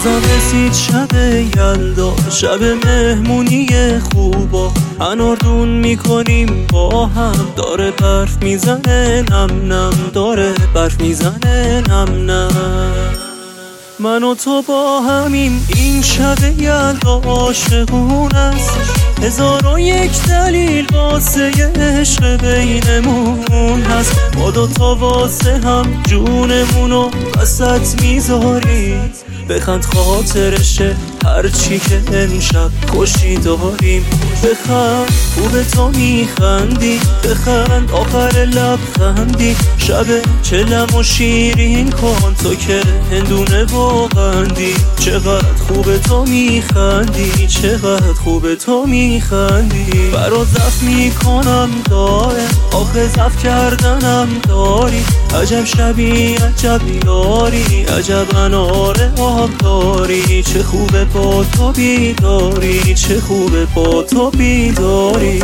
بازم رسید شب یلدا، شب مهمونی خوبا، اناردون میکنیم با هم، داره برف میزنه نم نم، داره برف میزنه نم نم. من و تو با همیم این شب یلدا عاشقون است، 1001 دلیل واسه عشق بینمون هست. ما دوتا واسه هم جونمونو وسط میذاریم، بخند خاطرشه هرچی که امشب خوشی داریم. بخند خوب تو میخندی، بخند آخر لبخندی، شب چلم و شیرین کن تو که هندونه و قندی. چقدر خوب تو میخندی، چقدر خوب تو میخندی. برات زف میکنم داره، آخه زف کردنم داری. عجب شبی عجب یاری، عجب اناره آب داری. چه خوبه با تو بیداری، چه خوبه با تو بیداری.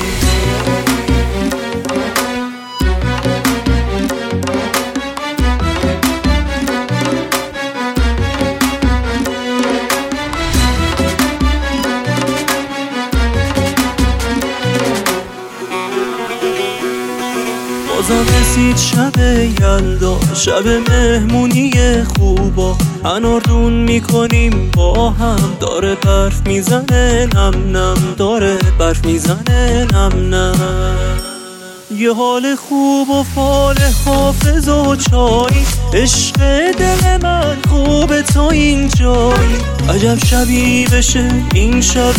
بازم رسید شب یلدا، شب مهمونی خوبا، اناردون میکنیم با هم، داره برف میزنه نم نم، داره برف میزنه نم نم. یه حال خوب و فال حافظ و چای، عشق دل من خوب تو اینجایی. عجب شبی بشه این شب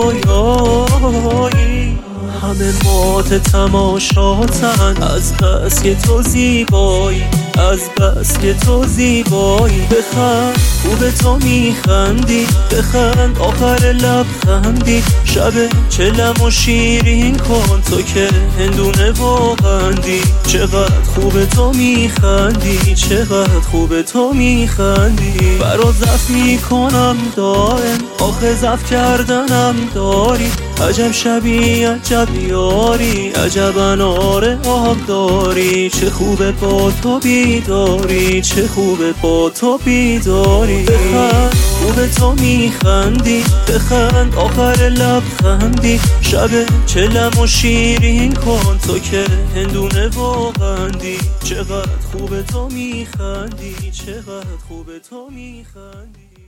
رویایی، همه مات تماشاتن از بس که تو زیبایی، از بس که تو زیبایی. بخند خوب تو میخندی، بخند آخر لبخندی، شب چلم و شیرین کن تو که هندونه و قندی. چقدر خوب تو میخندی، چقدر خوب تو میخندی. برات زف میکنم دائم، آخه زف کردنم داری. عجب شبی عجب یاری، عجب اناره آب داری. چه خوبه با تو بیداری، چه خوبه با تو بیداری. بخند خوب تو میخندی، بخند آخر لبخندی، شب چلم و شیرین کن تو که هندونه و قندی. چقدر خوب تو میخندی، چقدر خوب تو میخندی.